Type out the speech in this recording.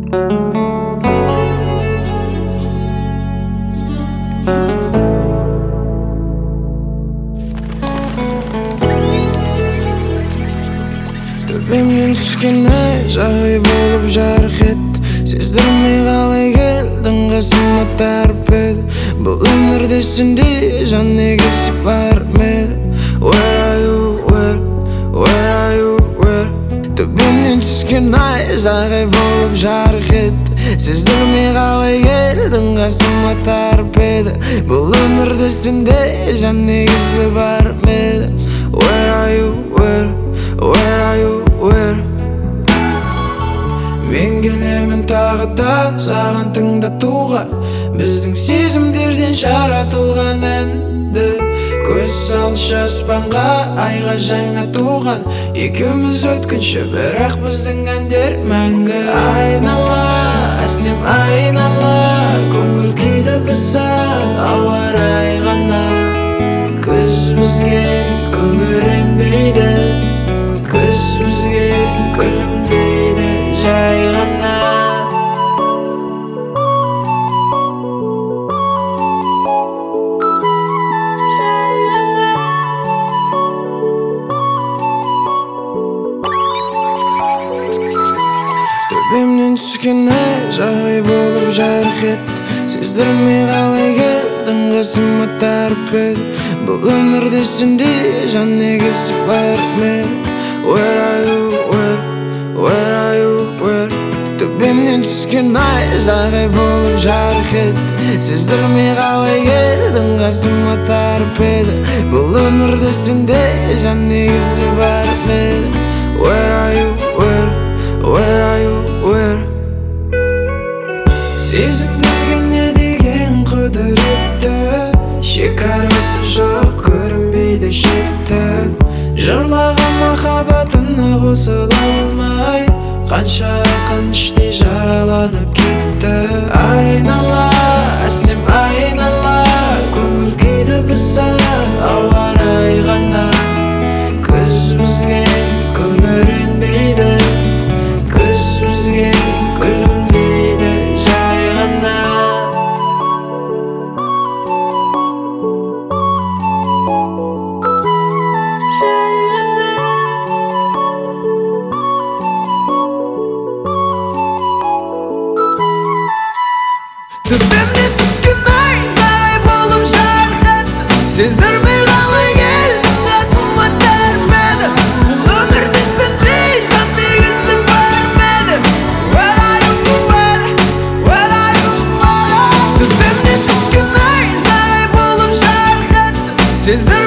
Төбемнен түскен ай жағдай болып жарқ етті. Сездірмей қалай келдің қасыма тарп еді. Бұл өмірде сендей жан егесі бар ма еді? Where are you, where are you, where? Төбемнен түскен ай жағдай болып жарқ етті. Сездірмей қалай келдің қасыма тарп еді. Бұл өмірде сендей жан егесі бар ма еді? Where are you, where are you, where? Мен келемін тағы да саған тыңдатуға біздің сезімдерден жаратылған әнді. Көз салшы аспанға, айға жаңа туған. Екеуміз өткінші, бірақ біздің әндер мәңгі. Айнала, әсем айнала, көңіл күйді бұзар ауа райы ғана. Күз бізге күңіренбейді, күз бізге күлімдейді жай ғана. Төбемнен түскен ай жағдай болып жарқ етті. Сездірмей қалай келдің қасыма тарп еді. Бұл өмірде сендей жан егесі бар ма еді? Where are you, where are you, where? Төбемнен түскен ай жағдай болып жарқ етті. Сездірмей қалай келдің қасыма тарп еді. Бұл өмірде сендей жан егесі бар ма еді? Where are you, where are you, where? Сезім деген не деген құдіретті, шекарасы жоқ көрінбейді шетті. Жырлаған махаббатына қосыла алмай, қанша ақын іштей жараланып кетті. Айнала, әсем айнала, көңіл күйді бұзар ауа райы ғана. Күз бізге күңіренбейді, күз бізге күлімдейді жай ғана. Төбемнен түскен ай жағдай болып жарқ етті. Сездірмей қалай келдің қасыма тарп еді. Бұл өмірде сендей жан егесі бар ма еді? Where are you, where are you, where? Төбемнен түскен ай жағдай болып жарқ етті.